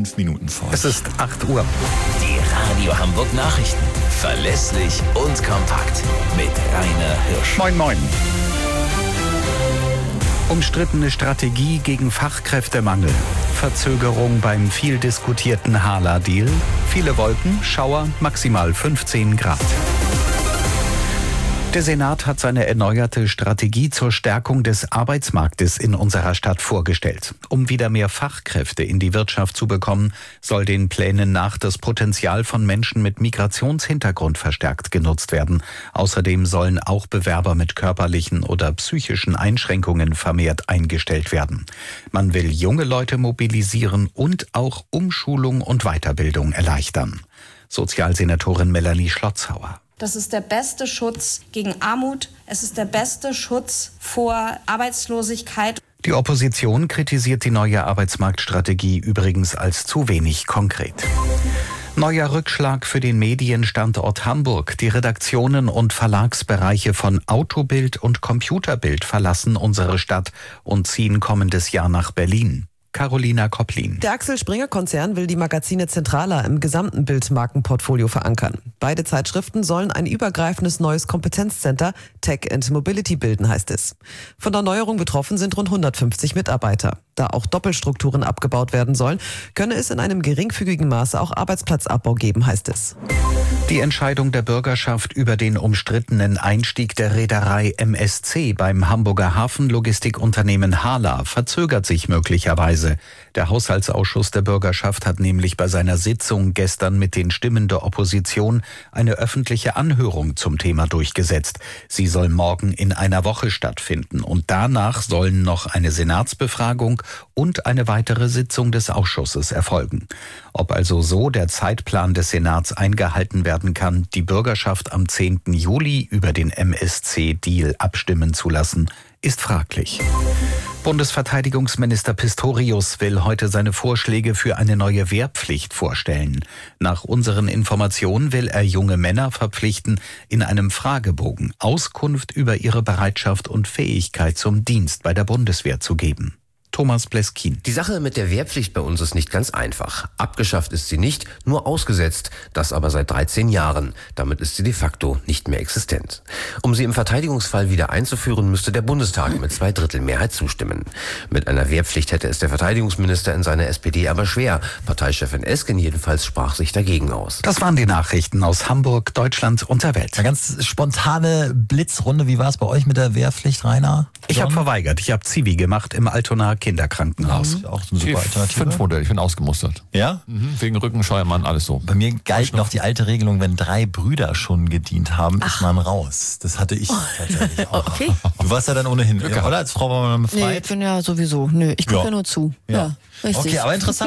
5 Minuten vor. Es ist 8 Uhr. Die Radio Hamburg Nachrichten. Verlässlich und kompakt. Mit Rainer Hirsch. Moin, moin. Umstrittene Strategie gegen Fachkräftemangel. Verzögerung beim viel diskutierten Hala-Deal. Viele Wolken, Schauer, maximal 15 Grad. Der Senat hat seine erneuerte Strategie zur Stärkung des Arbeitsmarktes in unserer Stadt vorgestellt. Um wieder mehr Fachkräfte in die Wirtschaft zu bekommen, soll den Plänen nach das Potenzial von Menschen mit Migrationshintergrund verstärkt genutzt werden. Außerdem sollen auch Bewerber mit körperlichen oder psychischen Einschränkungen vermehrt eingestellt werden. Man will junge Leute mobilisieren und auch Umschulung und Weiterbildung erleichtern. Sozialsenatorin Melanie Schlotzhauer. Das ist der beste Schutz gegen Armut. Es ist der beste Schutz vor Arbeitslosigkeit. Die Opposition kritisiert die neue Arbeitsmarktstrategie übrigens als zu wenig konkret. Neuer Rückschlag für den Medienstandort Hamburg. Die Redaktionen und Verlagsbereiche von Autobild und Computerbild verlassen unsere Stadt und ziehen kommendes Jahr nach Berlin. Carolina Kopplin. Der Axel Springer-Konzern will die Magazine zentraler im gesamten Bildmarkenportfolio verankern. Beide Zeitschriften sollen ein übergreifendes neues Kompetenzcenter Tech and Mobility bilden, heißt es. Von der Neuerung betroffen sind rund 150 Mitarbeiter. Da auch Doppelstrukturen abgebaut werden sollen, könne es in einem geringfügigen Maße auch Arbeitsplatzabbau geben, heißt es. Die Entscheidung der Bürgerschaft über den umstrittenen Einstieg der Reederei MSC beim Hamburger Hafenlogistikunternehmen Hala verzögert sich möglicherweise. Der Haushaltsausschuss der Bürgerschaft hat nämlich bei seiner Sitzung gestern mit den Stimmen der Opposition eine öffentliche Anhörung zum Thema durchgesetzt. Sie soll morgen in einer Woche stattfinden und danach sollen noch eine Senatsbefragung und eine weitere Sitzung des Ausschusses erfolgen. Ob also so der Zeitplan des Senats eingehalten werden kann, die Bürgerschaft am 10. Juli über den MSC-Deal abstimmen zu lassen, ist fraglich. Bundesverteidigungsminister Pistorius will heute seine Vorschläge für eine neue Wehrpflicht vorstellen. Nach unseren Informationen will er junge Männer verpflichten, in einem Fragebogen Auskunft über ihre Bereitschaft und Fähigkeit zum Dienst bei der Bundeswehr zu geben. Thomas Bleskin. Die Sache mit der Wehrpflicht bei uns ist nicht ganz einfach. Abgeschafft ist sie nicht, nur ausgesetzt. Das aber seit 13 Jahren. Damit ist sie de facto nicht mehr existent. Um sie im Verteidigungsfall wieder einzuführen, müsste der Bundestag mit 2/3 Mehrheit zustimmen. Mit einer Wehrpflicht hätte es der Verteidigungsminister in seiner SPD aber schwer. Parteichefin Esken jedenfalls sprach sich dagegen aus. Das waren die Nachrichten aus Hamburg, Deutschland und der Welt. Eine ganz spontane Blitzrunde. Wie war es bei euch mit der Wehrpflicht, Rainer? Ich habe verweigert. Ich habe Zivi gemacht im Altonaer Kinderkrankenhaus. Auch eine super Alternative. 5 Modell, ich bin ausgemustert. Ja? Wegen Rücken, Scheuermann, alles so. Bei mir galt noch die alte Regelung, wenn 3 Brüder schon gedient haben, ist man raus. Das hatte ich tatsächlich auch. Okay. Du warst ja dann ohnehin, oder? Als Frau war man befreit. Nee, ich bin ja sowieso. Nö, ich gucke ja nur zu. Ja, richtig. Okay, aber interessant.